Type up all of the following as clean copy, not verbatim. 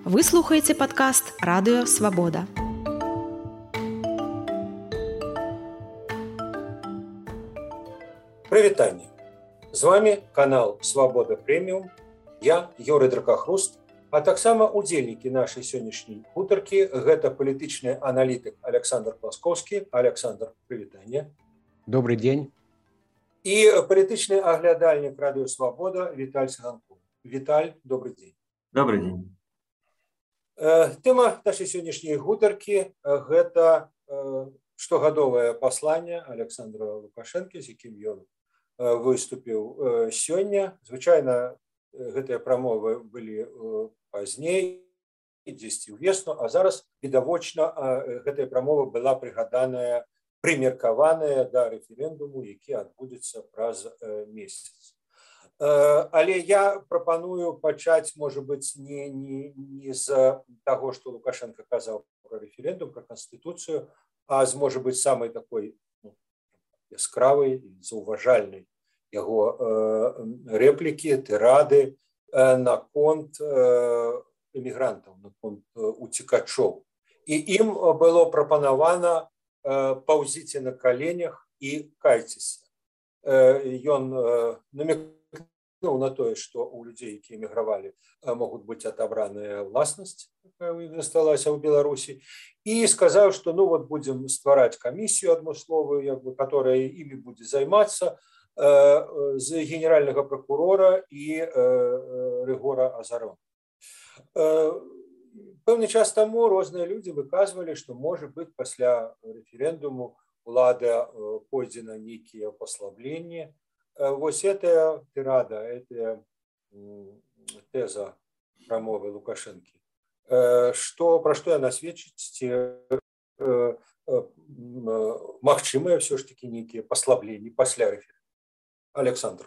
Вы слухаеце падкаст Радыё Свабода. Прывітанне! З вами канал Свабода Прэміум. Я Юрый Дракахруст, а таксама удзельнікі нашай сённяшняй гутаркі. Гэта палітычны аналітык Александр Пласкоўскі. Александр, прывітанне. Добрый день. І палітычны аглядальнік Радыё Свабода Віталь Саганков. Віталь, добрый день. Добрый день. Тэма нашай сённяшняй гутаркі гэта штогадовае пасланне Александра Лукашэнкі, з якім ён выступіў сёння. Звычайна гэтыя прамовы былі пазней, дзесьці ўвесну, а зараз відавочна гэтая прамова была прыгаданая, прымеркаваная да рэферэндуму, які адбудзецца праз месяц. Але я прапаную пачаць, можа быць, не з таго, што Лукашенко казаў пра рэферэндум, пра канстытуцыю, а з, можа быць, самай такой яскравай і заўважальнай яго рэплікі, тырады наконт эмігрантаў, наконт уцекачоў. І ім было прапанавана паўзіце на каленях і кайцеся. Ён намекнуў на тое, што у людзей, якія эмігравалі, могуць быць адабраная ўласнасць, якая ў іх засталася ў Беларусі, і сказаў, што будзем ствараць камісію адмысловую, которая імі будзе займацца, з генеральнага пракурора і Рыгора Азарона. Пэўны час таму розныя людзі выказвалі, што, можа быць, пасля рэферэндуму ўлада пойдзе на нейкія паслабленні. Вось гэтая тырада, гэтая тэза прамовы Лукашэнкі, пра што яна сведчыць, ці магчымыя ўсё ж такі нейкія паслабленні пасля рэферэндуму? Александр.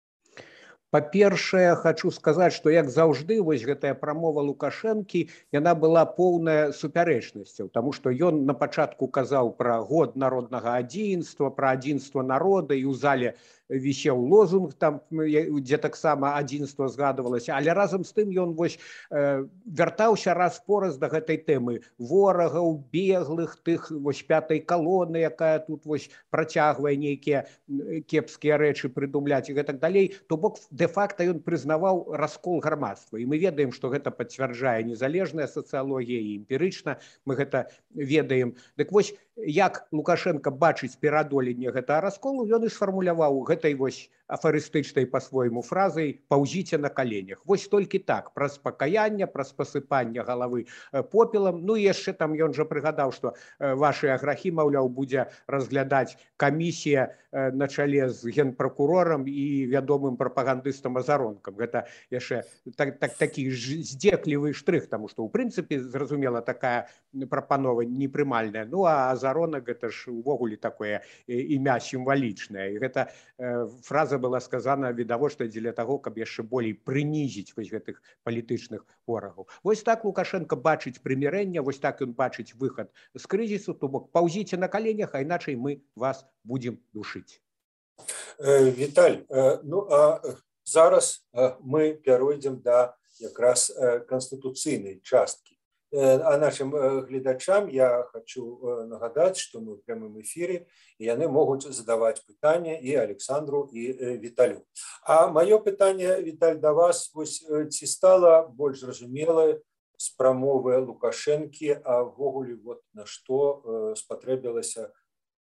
Па-першае, хочу сказаць, што, як заўжды, вось гэтая прамова Лукашэнкі, яна была поўная супярэчнасцяў, таму што ён на пачатку казаў пра год народнага адзінства, пра адзінства народа, і ў зале вісеў лозунг, там, дзе таксама адзінства згадывалася, але разам з тым ён вяртаўся раз-пораз да гэтай тэмы ворагаў, беглых, тых пятай калоны, якая тут працягвае нейкія кепскія рэчы прыдумляць і гэтак далей. То бок, де-факта ён прызнаваў раскол грамадства. І мы ведаем, што гэта пацвярджае незалежная сацыялогія і эмпірычна мы гэта ведаем. Дык вось, як Лукашенко бачыць пераадоленне гэтага расколу, ён і сфармуляваў гэтай афарыстычнай па-свойму фразай «паўзіце на каленях». Вось толькі так, праз пакаянне, праз пасыпанне галавы попелам. Ну і яшчэ там ён жа прыгадаў, што вашыя грахі, маўляў, будзе разглядаць камісія на чале з генпракурорам і вядомым прапагандыстам Азаронкам. Гэта яшчэ такі здзеклівы штрых, таму што, ў прынцыпе, зразумела, такая прапанова непрымальная. Ну, а Азаронак гэта ж увогуле такое імя сімвалічнае. І гэта фраза была сказана відавочна дзеля таго, каб яшчэ болей прынізіць гэтых палітычных ворагаў. Вось так Лукашенко бачыць прымірэнне, вось так ён бачыць выхад з крызісу, то бок паўзіце на каленях, а іначай мы вас будзем душыць. Віталь, ну а зараз мы перайдзем да якраз канстытуцыйнай часткі. А нашим гледачам я хочу нагадаць, што мы ў прямым эфіры, і яны могуць задаваць пытанне і Александру, і Віталю. А маё пытанне, Віталь, да вас, ці стала больш зразумелай з прамовы Лукашэнкі, а ўвогуле на што спатрэбілася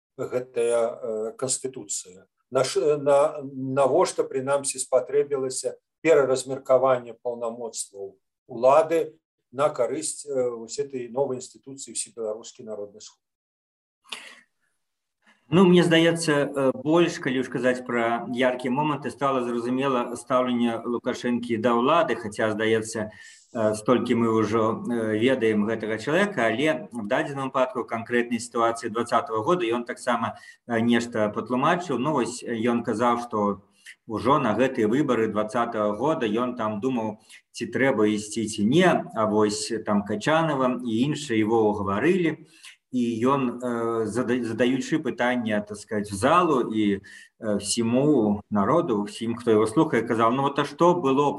гэтая канстытуцыя? Навошта, прынамсі, спатрэбілася пераразмеркаванне паўнамоцтваў улады на карысць этой новой інстытуцыі Всебеларускі народны суд? Ну, мне здаецца, больш, калі ўж казаць пра яркія моманты, стала зразумела стаўленне Лукашэнкі да ўлады, хаця, здаецца, столькі мы ўжо ведаем гэтага чалавека, але в дадзеным выпадку канкрэтнай сітуацыі 2020 года ён таксама нешта патлумачыў. Ну, вось ён казаў, што ужо на гэтыя выбары 2020 года ён там думаў, ці трэба ісці, ці не, а вось там Качанова і іншыя его гаварылі, і ён, задаючы пытанне, так сказать, в залу і всему народу, всім, хто его слухае, казаў, ну вот а што было б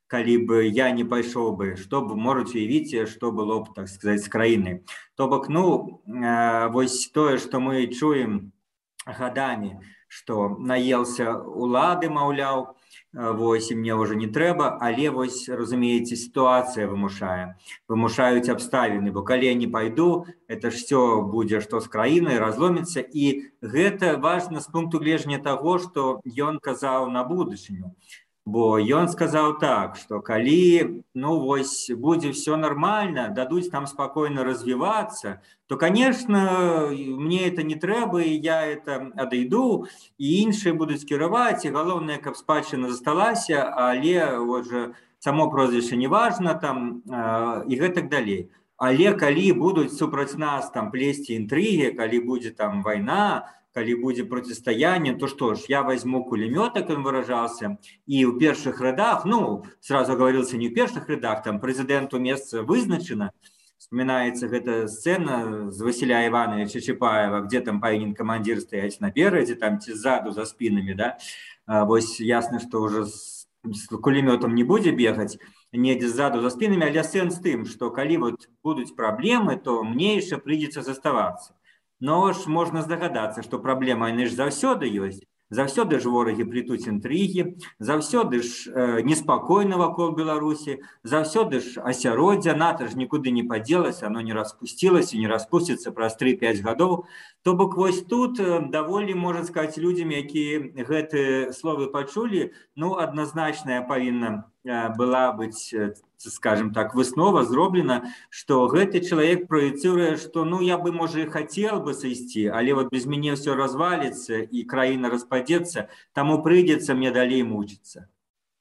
калі бы я не пайшоў бы, што б можаце уявіць, што было б, так сказаць, з краінай. То бок, ну, вось тое, што мы чуем гадамі, што наелся улады, маўляў, вось, і мне ўжо не трэба, але вось, разумееце, сітуацыя вымушаюць абставіны, бо калі я не пайду, это ж всё будзе, што з краінай разломіцца, і гэта важна з пункту гледжання таго, што ён казаў на будучыню. Бо ён сказаў так, што калі, ну, вось, будзе все нормально, дадуць нам спокойно развиваться, то, конечно, мне это не трэба, і я это адыйду, і іншыя будуць кіраваць, і галоўнае, каб спадчына засталася, але вот же само прозвішча не важно там, і гэтак далей. Але калі будуць супраць нас там плесці інтрыгі, калі будзе там вайна, калі будзе процістаянне, то што ж, я возьму кулемёт, як ён выражаўся, і ў першых рядах, ну, сразу говорился не ў першых рядах, там прэзідэнту месца вызначана, вспоминается гэта сцена з Васіля Івановича Чапаева, где там павінен камандзір стаяць наперадзе, там ці ззаду за спінамі, да? Вось ясна, што ўжо з кулемётам не будзе бегаць, недзе ззаду за спінамі, але сэнс тым, што калі вот будуць праблемы, то мне яшчэ прыйдзецца заставацца. Но ж можна здагадацца, што праблема яны ж заўсёды ёсць. Заўсёды ж ворагі плетуць інтрыгі, заўсёды ж неспакойна вакол Беларусі, заўсёды ж асяроддзе, НАТО ж нікуды не падзелася, оно не распусцілася, не распусціцца праз 3-5 гадоў. То бок вось тут даволі, можна сказаць, людзям, якія гэтыя словы пачулі, ну, адназначная павінна была быць, скажем так, выснова зроблена, што гэты чалавек праецыруе, што, ну, я бы, можа, і хацеў бы сысці, але вот без мяне ўсё разваліцца і краіна распадзецца, таму прыйдзецца мне далей мучыцца.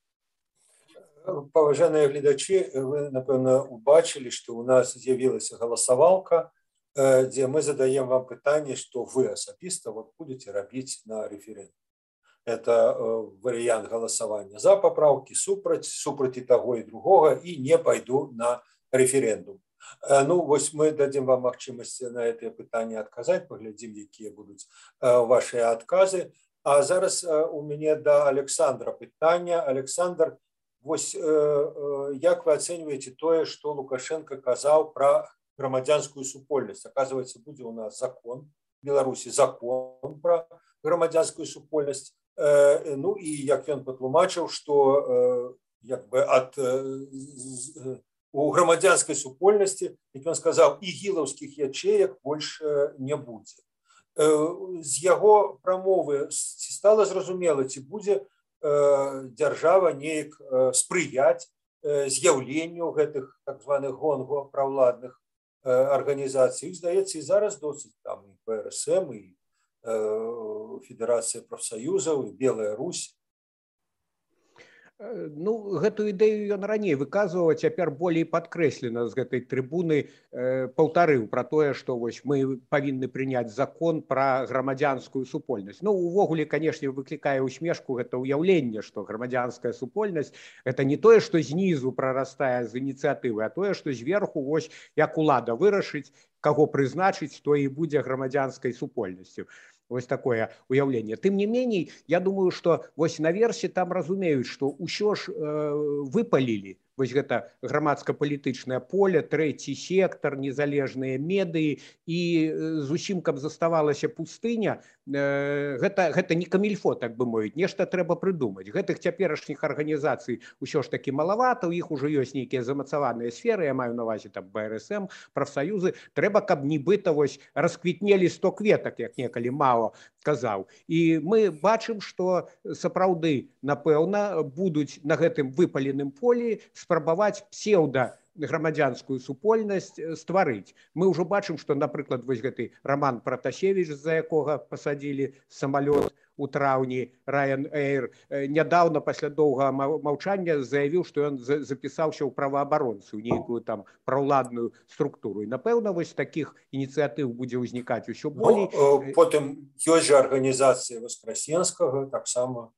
Паважаныя гледачы, вы, напэўна, убачылі, што ў нас з'явілася галасавалка, дзе мы задаем вам пытанне, што вы асабіста вот будете рабіць на рэферэндуме. Это вариант голосования за поправки, супраць и того, и другого, и не пойду на референдум. Ну, вось мы дадим вам магчымасць на это пытанне адказаць, паглядзім, якія будуць ваши адказы. А зараз у мяне да Александра пытанне. Александр, вось як вы ацэньваеце тое, што Лукашенко казаў пра грамадзянскую супольнасць? Оказывается, будзе у нас закон, в Беларусі закон пра грамадзянскую супольнасць. Ну і як ён патлумачыў, што як бы у грамадзянскай супольнасці, як ён сказаў, ігілаўскіх ячеек больш не будзе. З яго прамовы стала зразумела, ці будзе дзяржава неяк спрыяць з'яўленню гэтых так званых гонго-праўладных арганізацый. Здаецца, і зараз досыць там і ПРСМ, і Федерация профсоюзов, Белая Русь. Ну, гэтую ідэю ён раней выказваў, а цяпер болей падкрэслена з гэтай трыбуны, паўтарыў пра тое, што вось мы павінны прыняць закон пра грамадзянскую супольнасць. Ну, увогуле, канешне, выклікае усмешку гэта ўяўленне, што грамадзянская супольнасць гэта не тое, што знізу прарастае з ініцыятывы, а тое, што зверху вось як улада вырашыць, каго прызначыць, то і будзе грамадзянскай супольнасцю. Вось такое уяўленне. Тым не меней, я думаю, што вось наверсе там разумеюць, што ўсё ж выпалілі вось гэта грамадска-палітычнае поле, трэці сектар, незалежныя медыі, і зусім, каб заставалася пустыня, гэта не камільфо, так бы мовіць, нешта трэба прыдумаць. Гэтых цяперашніх арганізацый усё ж такі малавата, у іх ужо ёсць нейкія замацаваныя сферы, я маю на ўвазе там БРСМ, прафсаюзы, трэба, каб нібыта вось расквітнелі 100 кветак, як некалі Мао казаў. І мы бачым, што сапраўды, напэўна, будуць на гэтым выпаленым полі спрабаваць псеўда-грамадзянскую супольнасць стварыць. Мы ўжо бачым, што, напрыклад, вось гэты Роман Пратасевіч, з-за якога пасадзілі самалёт у траўні, Ryanair, нядаўна пасля доўгага маўчання заявіў, што ён запісаўся ў праваабаронцы, у нейкую там праўладную структуру. І, напэўна, вось такіх ініцыятыў будзе ўзнікаць усё болей. Потым ёсць жа арганізацыя Васкрасенскага, таксама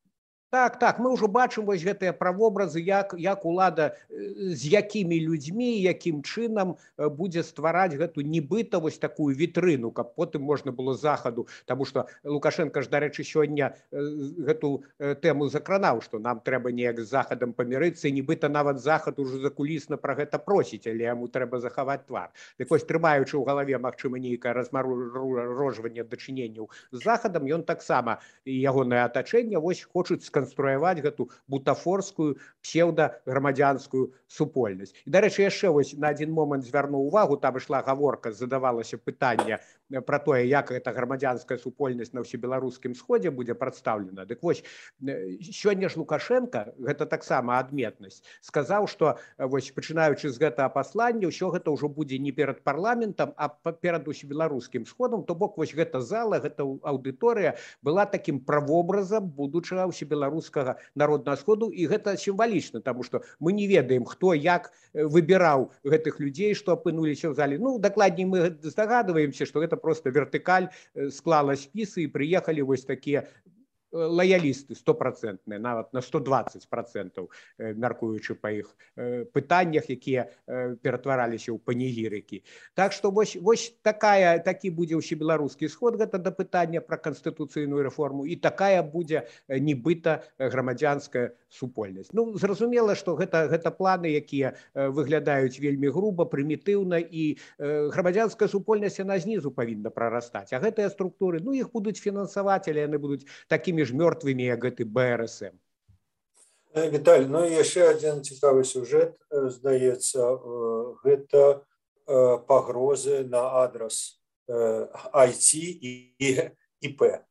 Так, мы ўжо бачым вось гэтыя правобразы, як улада з якімі людзьмі, якім чынам будзе ствараць гэту нібыта вось такую вітрыну, каб потым можна было з захаду, таму што Лукашенко ж, дарэчы, сёння гэту тэму закранаў, што нам трэба неяк з захадам памірыцца, і нібыта нават захад ужо закулісна пра гэта просіць, але яму трэба захаваць твар. Дык вось, трымаючы ў галаве, магчыма, нейкае размарожванне дачыненняў з захадам, ён таксама і ягонае атачэнне вось хочуць сканструяваць гэту бутафорскую псеўдаграмадзянскую супольнасць. І, дарэчы, яшчэ вось на адзін момант звярнуў увагу, там ішла гаворка, задавалася пытанне пра тое, як гэта грамадзянская супольнасць на ўсебеларускім сходзе будзе прадстаўлена. Дык вось, сёння ж Лукашенко, гэта таксама адметнасць, сказаў, што вось пачынаючы з гэтага паслання, ўсё гэта ўжо будзе не перад парламентам, а перад усебеларускім сходам, то бок вось гэта зала, гэта аўдыторыя была такім правобразам будучага ўсебеларускага народнага сходу, і гэта сімвалічна, таму што мы не ведаем, хто як выбіраў гэтых людзей, што апынуліся ў зале. Ну, дакладней, мы здагадваемся, што гэта проста вертыкаль склала спісы і прыехалі вось такія лоялісты 100%, нават на 120%, мяркуючы па іх пытаннях, якія ператвараліся ў панегірыкі. Так што вось такі будзе ўсебеларускі сход, гэта да пытання пра канстытуцыйную рэформу, і такая будзе нібыта грамадзянская супольнасць. Ну, зразумела, што гэта планы, якія выглядаюць вельмі груба, прымітыўна, і грамадзянская супольнасць, яна знізу павінна прарастаць. А гэтыя структуры, ну, іх будуць фінансаваць, але яны будуць такімі ж мёртвымі, як гэты БРСМ. Віталь, ну і яшчэ адзін цікавы сюжэт, здаецца, гэта пагрозы на адрас IT і ІП.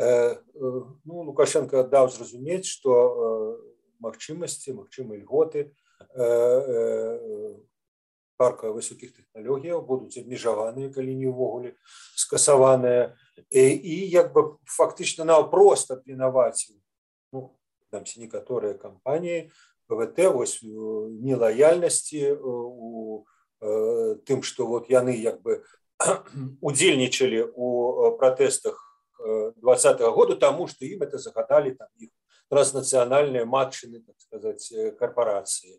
Ну, Лукашенко даў зразумець, што магчымыя льготы парка высокіх тэхналогіяў будуць абмежаваныя, калі не ўвогуле скасаваныя, і як бы фактычна наўпрост абвінаваціў, ну, дамся некаторыя кампаніі ПВТ вось нелаяльнасці у тым, што вот яны як бы удзельнічалі у пратэстах 2020 года, таму што ім это загадалі там іх транснацыянальныя матчыны, так сказаць, карпорации.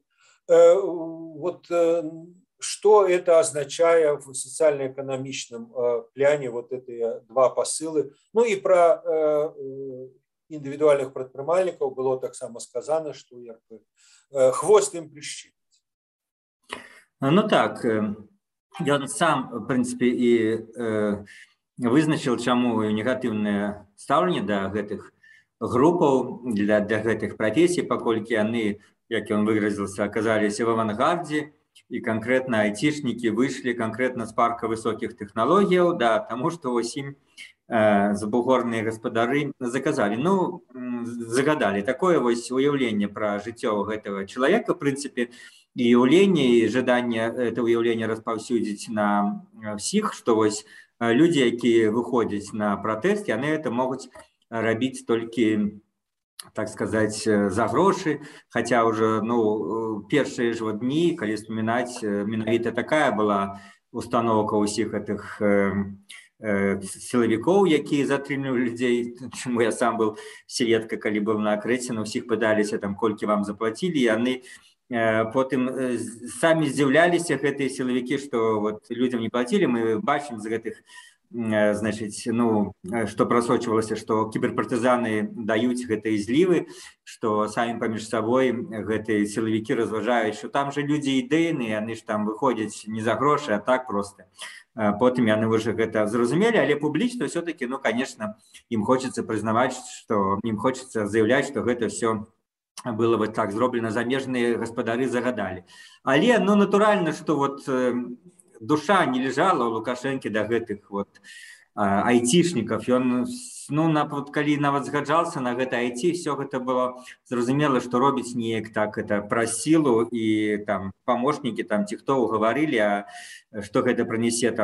Вот что это означает в социально-экономичном плане, вот эти два посылы. Ну и про индивидуальных предпринимателей было так само сказано, что хвост им прищипать. Ну так, он сам, в принципе, и вызначил, чему негативное ставление до этих группов, для этих профессий, покольки они, как он выразился, оказались в авангарде, и конкретно айтишники вышли конкретно с парка высоких технологий, да, тому что усім забугорные господары заказали. Ну, загадали. Такое вось уявление про жыццё этого человека, в принципе, и уявление, и ожидание этого уявления распаўсюдзіць на всех, что вось люди, якія выходят на протест, они это могут рабіць только, так сказать, за гроши, хотя уже, ну, первые же дни, когда вспоминать, менавіта такая была установка у всех этих силовиков, якія затрымлівалі людей, чему я сам был сведка, когда был на акрэце, но всех пытались, там, колькі вам заплатили, и они потом сами здзіўляліся, гэтыя силовики, что вот людям не платили, мы бачим з гэтых, значит, ну, что просочивалось, что киберпартизаны дают гэтые зливы, что сами помеж собой гэтые силовики разважают, что там же люди идейные, они же там выходят не за гроши, а так просто. Потом они уже это зразумели, але публично все-таки, ну, конечно, им хочется признавать, что им хочется заявлять, что это все было вот так зроблено, замежные господары загадали. Але, ну, натурально, что вот душа не лежала у Лукашенко до гэтых вот айтишников, и он, ну, вот, калі нават згаджался на гэта айти, все это было зразумела, что робіць неяк так это про силу, и там помощники, там, те, кто уговорили, а что это принесе там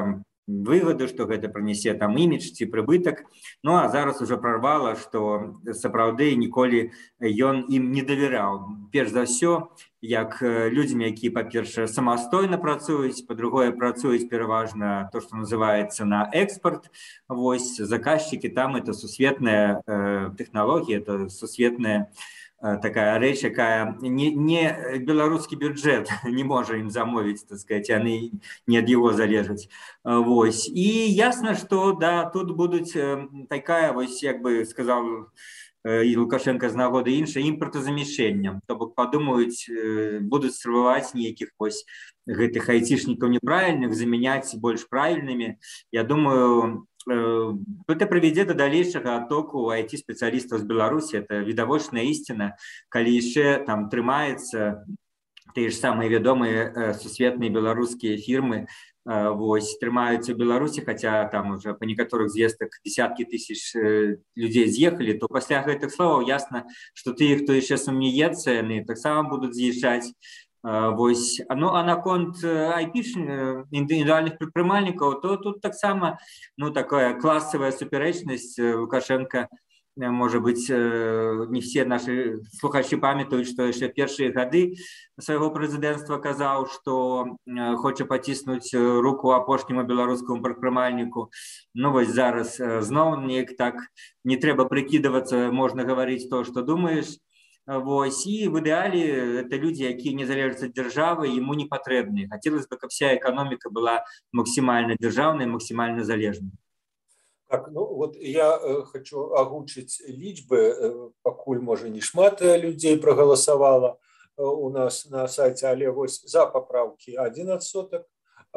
выгоду, што гэта прынясе там імідж ці прыбытак. Ну а зараз уже прорвала, што сапраўды ніколі ён ім не давяраў. Перш за ўсё, як людзям, які, па-першае, самастойна працуюць, па-другое, працуюць пераважна то, што называецца на экспорт. Вось заказчыкі там это сусветная тэхналогія, это сусветная такая рэч, якая не беларускі бюджэт не можа ім замовіць, так сказать, яны не ад яго залежаць. Вось. І ясна, што да, тут будуць такая, вось, як бы сказаў і Лукашенко з нагоды іншае, імпартазамяшчэннем. То бок падумаюць, будуць спрабаваць нейкіх вось гэтых айцішнікаў неправільных замяняць больш правільнымі. Я думаю, это прывядзе да далейшага оттоку IT-спецыялістаў з Беларусі. Это відавочная ісціна, калі яшчэ там трымаецца тыя ж самыя вядомыя сусветныя беларускія фірмы, вось, трымаюцца ў Беларусі, хаця там уже па некаторых звестак десяткі тысяч людзей з'ехалі, то пасля гэтых словаў ясна, што тыя, хто яшчэ сумнеецца, яны таксама будуць з'язджаць. Вось. Ну, а наконт індывідуальных прадпрымальнікаў, то тут таксама, ну, такая класавая супярэчнасць. Лукашенко, можа быць, не все наши слухачы памятаюць, што яшчэ першыя гады свайго прэзідэнцтва казаў, што хоча паціснуць руку апошняму беларускаму прадпрымальніку. Ну, вось зараз зноў неяк так не трэба прыкідавацца, можна гаварыць то, што думаеш. Вось. І в ідэале это людзі, якія не залежаць ад дзяржавы, яму не патрэбны. Хацелось бы, каб вся эканоміка была максімальна дзяржаўнай, максімальна залежнай. Так, ну вот я хочу агучыць лічбы, пакуль можа не шмат людзей прагаласавала у нас на сайце, але вось за папраўкі 11%,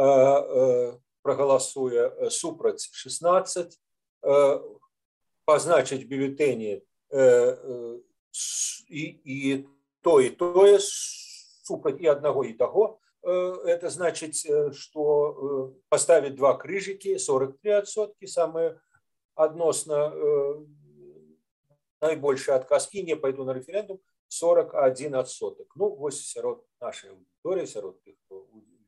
прагаласуе супраць 16%, пазначыць бюлетэні и тое супраць і аднаго і таго. Это значит, что поставить два крыжики, 43%, самые односно наибольший отказ, и не пойду на референдум, 41%. Ну, вот сярод нашей аудитории, сярод тех, кто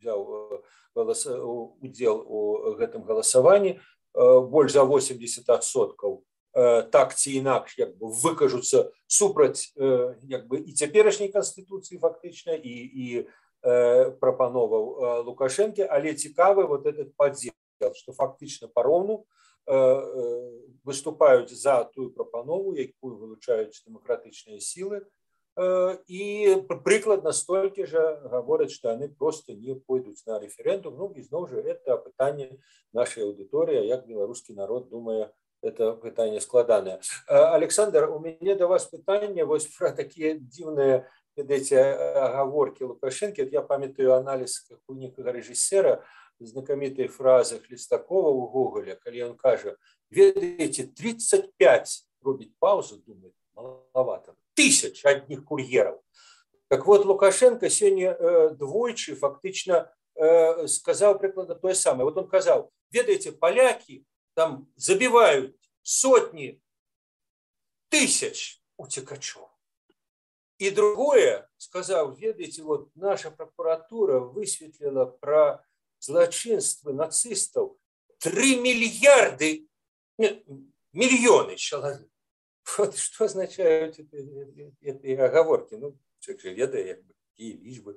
взял удел у гэтым голосовании, больше за 80% так ці інакш як бы выкажуцца супраць як бы і цяперашняй канстытуцыі фактычна і прапановаў Лукашэнкі, але цікавы вот этот падзел, што фактычна пароўну выступаюць за тую прапанову, якую вылучаюць дэмакратычныя сілы, і прыкладна столькі жа гавораць, што яны проста не пойдуць на рэферэндум. Ну і зноў жа это пытанне нашай аўдыторыі, як беларускі народ думае. Это пытанне складанае. Александр, у мяне да вас пытанне вось пра такія дзіўныя эти оговорки Лукашенко. Я памятаю анализ какого-нибудь режиссера, знакомитой фразы Хлестакова у Гоголя, когда он кажет, ведаете, 35, робит паузу, думает, маловато, 1000 одних курьеров. Так вот, Лукашенко сегодня двойчы фактично сказал прикладно то же самое. Вот он сказал, ведаете, поляки там забивают сотни тысяч утекачов. И другое, сказал, ведаете, вот наша прокуратура высветлила про злочинство нацистов 3 миллиарды, миллионы человек. Вот что означают эти оговорки? Ну, человек же ведает, какие лічбы.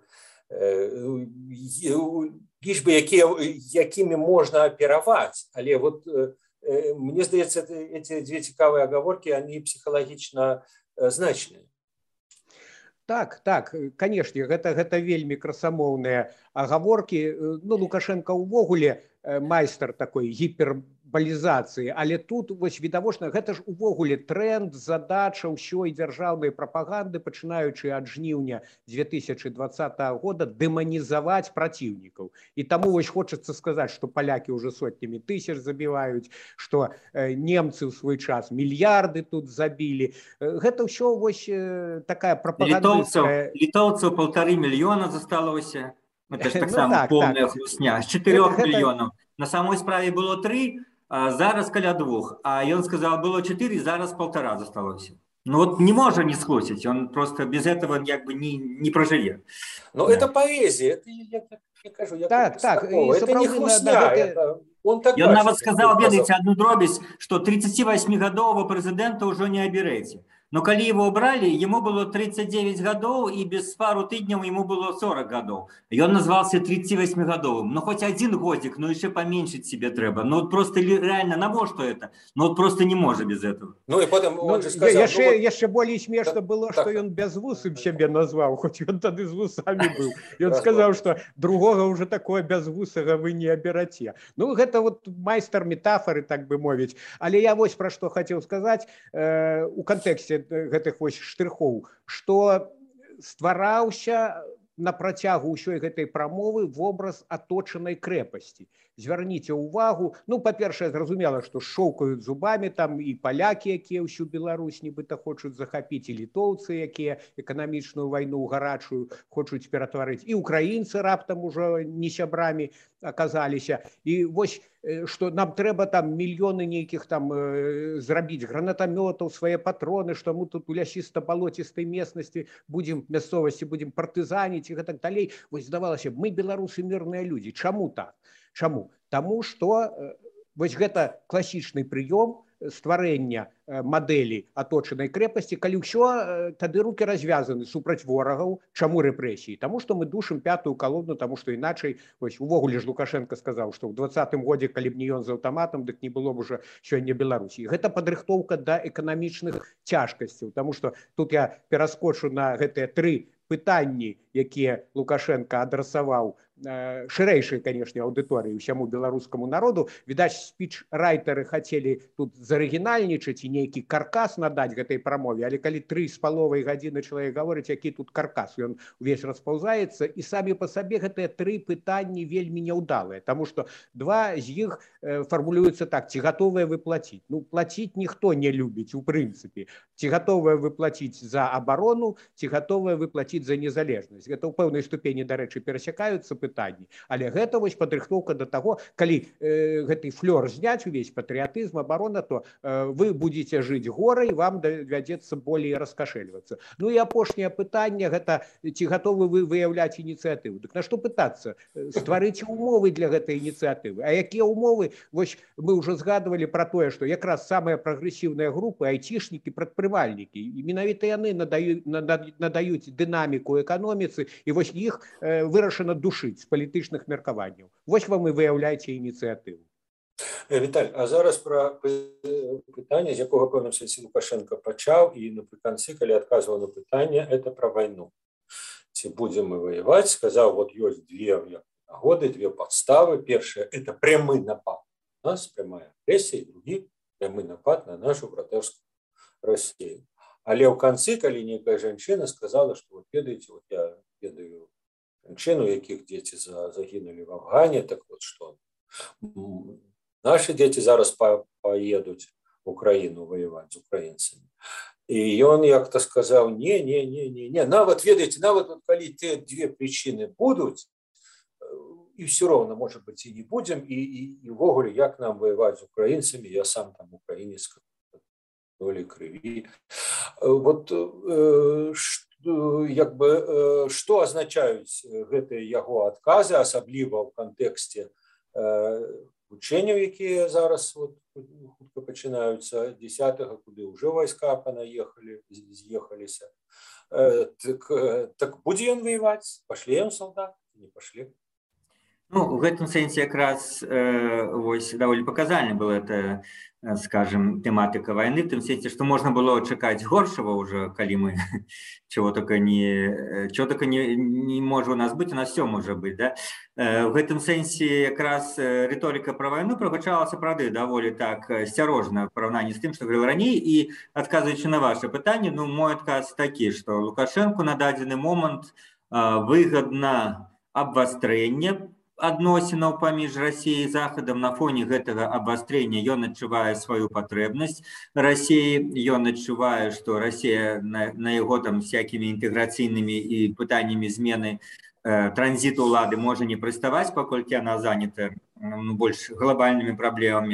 Лічбы, якими можно оперовать. Але вот мне здаецца, эти две цікавыя оговорки, они психологично значные. Так, канешне, гэта вельмі красамоўныя агаворкі. Ну, Лукашенко ўвогуле майстар такой гіпербалізацыі, але тут вось відавочна, гэта ж увогуле тренд, задача ўсёй дзяржаўнай прапаганды, пачынаючы ад жніўня 2020 года, дэманізаваць праціўнікаў. І таму вось хочацца сказаць, што палякі ўжо сотнямі тысяч забіваюць, што немцы ў свой час мільярды тут забілі. Гэта ўсё вось такая прапагандыстская... Літоўцаў 1,5 мільёна засталося. Это же так само полная хлусня. З 4 мільёнаў. На самой справе было 3, а зараз каля 2. А ён сказал, было 4, зараз 1,5 засталося. Ну вот не можа не схлусіць, он просто без этого как бы не проживе. Но это поэзия, это я кажу, так, это не хлусня, Он так Ён нават бачыць, сказаў, ведаеце, одну дробязь, что 38-гадового президента уже не оберете. Но калі его убрали, ему было 39 годов, и без пару тыдняў ему было 40 годов. И он назвался 38-годовым. Ну, хоть один годик, но еще поменьшить себе треба. Ну, вот просто реально, на во что это? Ну, вот просто не может без этого. Ну, и потом он же сказал... Яшчэ болей смешна было, што ён бязвусым сябе назваў, хоць ён тады з вусамі быў. Ён сказаў, што другога уже такое бязвусага вы не абераце. Ну, гэта вот майстар метафоры, так бы мовіць. Але я вось пра што хацеў сказаць у кантэксце гэтых вось штрыхоў, што ствараўся на працягу ўсёй гэтай прамовы вобраз аточанай крэпасці. Звярніце ўвагу, ну, па-першае, зразумела, што шоўкаюць зубамі там і палякі, якія ўсю Беларусь нібыта хочуць захапіць, і літоўцы, якія эканамічную вайну гарачую хочуць ператварыць, і украінцы раптам ужо не сябрамі аказаліся. І вось, што нам трэба там мільёны нейкіх там зрабіць гранатамётаў, свае патроны, што мы тут у лясіста-балоцістай местнасці мясцовасці будзем партызаніць і гэтак далей. Вось здавалася б, мы беларусы мірныя людзі. Чаму так? Чаму? Таму што вось гэта класічны прыём стварэння мадэлі аточанай крэпасці, калі ўсё тады рукі развязаны супраць ворагаў. Чаму рэпрэсіі? Таму што мы душым пятую калону, таму што іначай вось увогуле ж Лукашенко сказаў, што ў 20-м годзе, калі б не ён з аўтаматам, дык не было б уже сёння Беларусі. Гэта падрыхтоўка да эканамічных цяжкасцяў, таму што тут я пераскочу на гэтыя тры пытанні, якія Лукашенко адрасаваў шырэйшай, канешне, аўдыторыі ўсяму беларускаму народу. Відаць, спіч-райтары хацелі тут зарыгінальнічаць і нейкі каркас надаць гэтай прамове, але калі 3,5 гадзіны чалавек гаворыць, які тут каркас, ён увесь распаўзаецца, і самі па сабе гэтыя тры пытанні вельмі няўдалыя, таму што два з іх фармулююцца так: ці гатовыя вы плаціць? Ну, плаціць ніхто не любіць у прынцыпе. Ці гатовыя вы плаціць за абарону, ці гатовыя вы плаціць за незалежнасць? Гэта ў пэўнай ступені, дарэчы, перасякаюцца пытанні, але гэта вось падрыхтоўка да таго, калі гэты флёр зняць, увесь патрыятызм, абарона, то вы будзеце жыць горай, вам давядзецца болей раскашэльвацца. Ну і апошняе пытанне, гэта ці гатовы вы выяўляць ініцыятыву. Дык на што пытацца? Стварыць умовы для гэтай ініцыятывы. А якія умовы? Вось мы ўжо згадвалі пра тое, што якраз самыя прагрэсіўныя групы, айцішнікі, прадпрымальнікі, і менавіта яны надаюць дынаміку эканоміцы, і вось іх вырашана душыць з палітычных меркаванняў. Вось вам і выяўляйце ініцыятыву. Віталь, а зараз пра пытанне, з якога, пэўным сэнсе, Лукашенко пачаў, і напрыканцы, калі адказваў на пытанне, это пра вайну. Ці будзем мы ваяваць? Сказаў, вот ёсць две нагоды, две падставы. Першая – это прямы напад на нас, прямая агрэсія, і другі – прямы напад на нашу братэрскую Россию. Але ў канцы, калі нейкая жанчына сказала, што вот ведаеце, вот я ведаю жанчын, у якіх дзеці загінулі в Афгане, так вот што наши дзеці зараз поедуць в Украіну воеваць з украінцамі. І ён як-то сказаў: не, нават, ведаеце, нават вот калі те две причины будуць, і все равно, может быть, и не будем, і ввогуле, як нам воеваць з украінцамі, я сам там украінец долей крыві. Вот як бы, што азначаюць гэтыя яго адказы, асабліва ў кантэксце вучэнняў, якія зараз хутка пачынаюцца 10-го, куды ўжо вайска з'ехаліся. Так будзе ён воеваць? Пашле ён салдат? Не пашле? Ну, в гэтым сэнсе якраз вось даволі паказальна была это, скажем, тэматыка вайны, в тым сэнсе, што можна было чакаць горшага ўжо, калі мы чего только не можа у нас быць, у нас все можа быць, да? В гэтым сэнсе якраз рыторыка пра вайну прагучала сапраўды даволі так асцярожна ў параўнанні з тым, што говорил раней. І адказваючы на ваше пытанне, ну, мой адказ такі, што Лукашенку на дадзены момант выгадна абвастрэнне адносінаў паміж Расіяй і Захадам. На фоне гэтага абвастрэння ён адчувае сваю патрэбнасць Расіі, ён адчувае, што Расія на яго там всякімі інтэграцыйнымі і пытаннямі змены транзіту ўлады можа не прыставаць, паколькі яна занята больш глобальнымі праблемамі.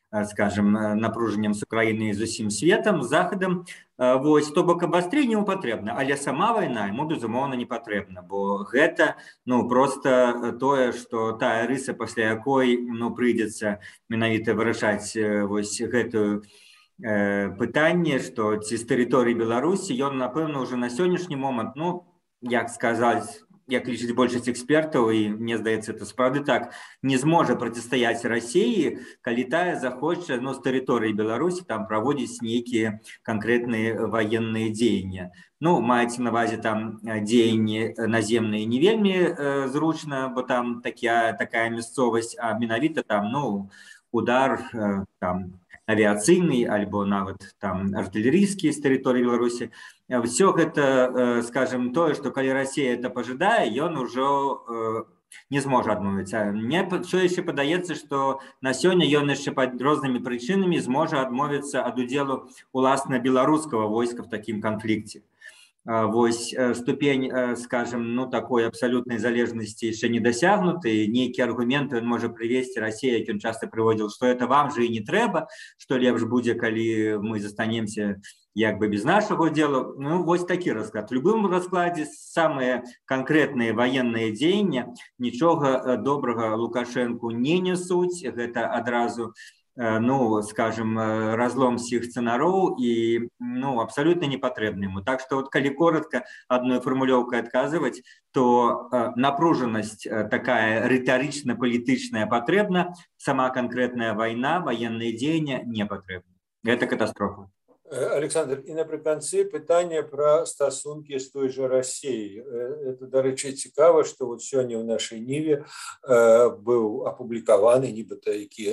скажем, напружаннем з Украінай з усім светам, з захадам. Вось, то бок абвастрэнне ему патрэбна, але сама вайна ему, безумоўна, не патрэбна, бо гэта, просто тое, што тая рыса, пасля якой, прыйдзецца менавіта вырашаць вось гэтую пытанне, што ці з тэрыторыі Беларусі, ён, напэўна, уже на сённяшні момант, як сказаць, як лічыць большасць экспертаў, і мне здаецца, это справді так, не зможа процістаяць Расіі, калі тая захоча з тэрыторыі Беларусі там праводзіць нейкія канкрэтныя ваенныя дзеянні. Маецца на ўвазе там дзеянні наземныя не вельмі зручна, бо там такая мясцовасць, а менавіта там, удар там авіацыйны альбо нават там артылерійскі з тэрыторыі Беларусі. Все гэта, скажем, тое, што калі Расія это пажадае, ён ужо не зможа адмовіцца. Мне ўсё яшчэ падаецца, што на сёння ён яшчэ пад рознымі прычынамі зможа адмовіцца ад удзелу уласна беларускага войска в такім канфлікце. Вось ступень, скажем, такой абсалютнай залежнасці яшчэ не дасягнуты. Нейкія аргументы ён можа прывесці Расія, які ён часта прыводзіў, што это вам же і не трэба, што лепш будзе, калі мы застанемся як бы без нашего дела. Вось такі расклад. В любым раскладзе самыя канкрэтныя ваенныя дзеянні нічога добрага Лукашэнку не несуць. Гэта адразу, скажем, разлом всіх сцэнароў і, абсолютно не патрэбны ему. Так што, калі коротко одной формулёўкай адказваць, то напружанасць такая рытарычна-палітычная патрэбна, сама канкрэтная вайна, ваенныя дзеянні не патрэбна. Гэта катастрофа. Александр, і напрыканцы пытанне пра стасункі з той жа Расіяй. Это, дарэчы, цікава, што вот сёння ў нашай Ніве быў апублікаваны, нібыта які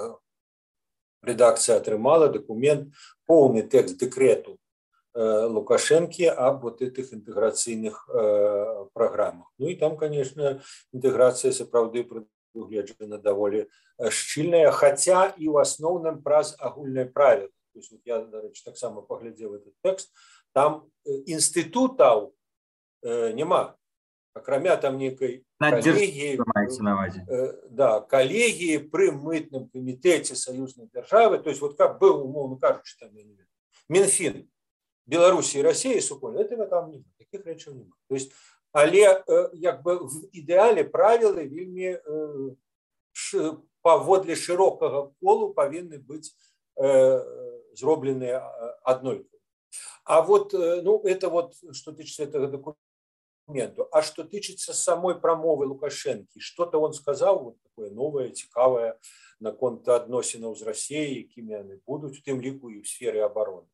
рэдакцыя атрымала дакумент, поўны тэкст дэкрэту Лукашэнкі аб вот этих інтэграцыйных праграмах. І там, конечно, інтэграцыя сапраўды прадугледжана даволі шчыльная, хаця і ў асноўным праз агульныя правілы. То есть, я, дарэчы, таксама паглядзеў этот тэкст, там інстытутаў няма, акрамя там нейкай калегіі, калегіі пры мытным камітэце саюзнай дзяржавы, то есть, вот как быў, умоўна кажучы, там, Мінфін Беларусі і Расіі супольна, этого там няма, такіх рэчаў няма. То есть, але як бы в ідэале правілы вельмі паводле шырокага колу павінны быць зробленыя аднолькава. А вот, это вот, что тычыцца этого документу. А что тычыцца самой прамовы Лукашэнкі, что-то он сказал, вот такое новое, цікавае, наконт адносінаў з Расіяй, якімі яны будуць, у тым ліку і ў сферы абароны.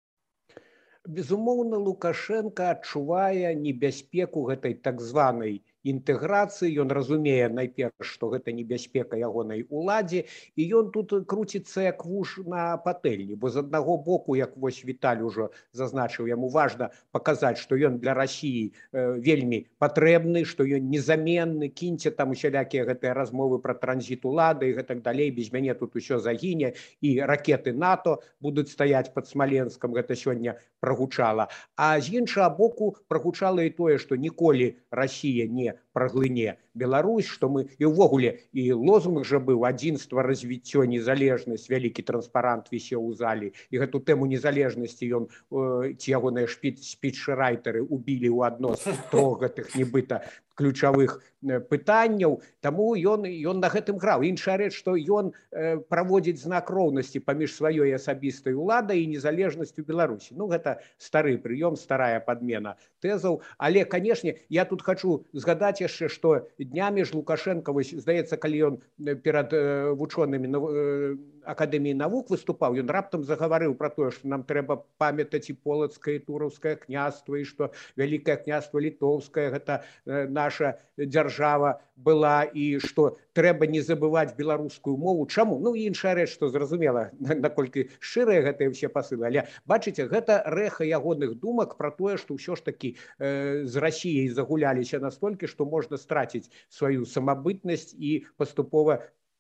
Безумоўна, Лукашенко адчувае небяспеку гэтай так званай інтэграцыі. Ён разумее найперш, што гэта небяспека ягонай уладзе, і ён тут круціцца як вуж на патэльні, бо з аднаго боку, як вось Віталь ужо зазначыў, яму важна паказаць, што ён для Расіі вельмі патрэбны, што ён незаменны, кіньце там усялякія гэтыя размовы пра транзіт улады і гэтак далей, без мяне тут усё загіне, і ракеты НАТО будуць стаяць пад Смаленскам, гэта сёння прагучала. А з іншага боку прагучала і тое, што ніколі Расія не праглыне Беларусь, што мы і ўвогуле і лозунг жа быў адзінства, развіццё, незалежнасць, вялікі транспарант вісеў у залі, і гэту тэму незалежнасці ён ці ягоныя спічрайтары убілі ў адно з трох гэтых нібыта ключавых пытанняў, таму ён на гэтым граў. Іншая рэч, што ён праводзіць знак роўнасці паміж сваёй асабістай уладай і незалежнасцю Беларусі. Гэта стары прыём, старая падмена тэзаў. Але, канешне, я тут хачу згадаць яшчэ, што днямі ж Лукашенко, здаецца, калі ён перад вучонымі Акадэміі навук выступаў, ён раптам загаварыў пра тое, што нам трэба памятаць і полацкае, і туровскае княства, і што вялікае княства літоўскае, гэта наша дзяржава была, і што трэба не забываць беларускую мову. Чаму? Іншая рэч, што зразумела, наколькі шчырыя гэтыя ўсе пасылы, але бачыце, гэта рэха ягоных думак пра тое, што ўсё ж такі з Расіяй загуляліся настолькі, што можна страціць сваю самабытнасць і паступова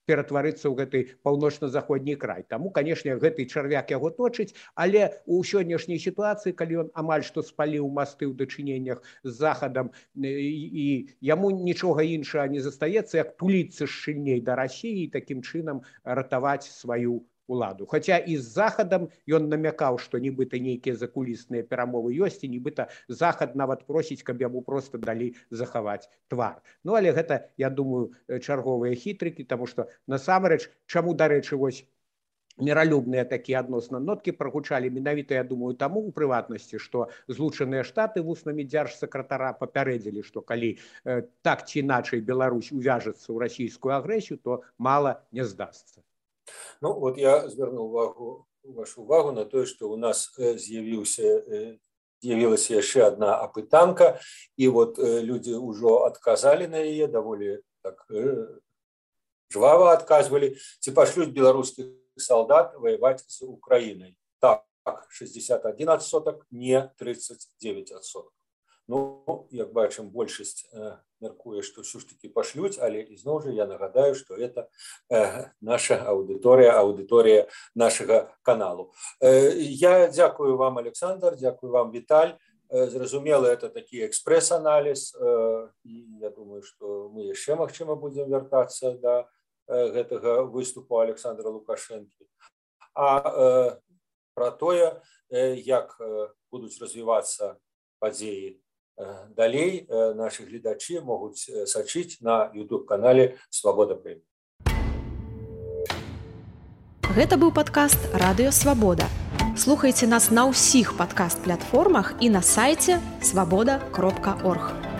ператварыцца ў гэты паўночна-заходні край. Таму, канешне, гэты чарвяк яго точыць, але у сённяшняй сітуацыі, калі ён амаль што спаліў масты ў дачыненнях з захадам, і яму нічога іншага не застаецца, як туліцца шчыльней да Расіі і такім чынам ратаваць сваю уладу. Хаця і з захадам ён намякаў, што нібыта нейкія закулісныя перамовы ёсць, і нібыта захад нават просіць, каб яму проста далі захаваць твар. Ну, але гэта, я думаю, чарговыя хітрыкі, таму што насамрэч, чаму, дарэчы, вось міралюбныя такія адносна ноткі прагучалі менавіта, я думаю, таму у прыватнасці, што Злучаныя Штаты вуснамі дзяржсакратара папярэдзілі, што калі так ці іначай Беларусь увяжацца ў расійскую агрэсію, то мала не здасца. Ну, вот я звярнуў вашу увагу на тое, што ў нас з'явілася яшчэ одна апытанка, і вот людзі ўжо адказалі на яе, даволі так жвава адказвалі, ці пашлюць беларускіх салдат воеваць з Украінай. Так, 61%, не 39%. Ну, як бачым, большасць мяркуе, што ўсё ж такі пашлюць, але ізноў жа я нагадаю, што гэта наша аўдыторыя нашага каналу. Я дзякую вам, Александр, дзякую вам, Віталь. Зразумела, это такі экспрэс-аналіз, і я думаю, што мы яшчэ, магчыма, будзем вяртацца да гэтага выступу Александра Лукашэнкі. А пра тое, як будуць развівацца падзеі далей, нашы гледачы могуць сачыць на YouTube-канале «Свабода Прэміум». Гэта быў падкаст «Радыё Свабода». Слухайце нас на ўсіх падкаст-платформах і на сайце свабода.орг.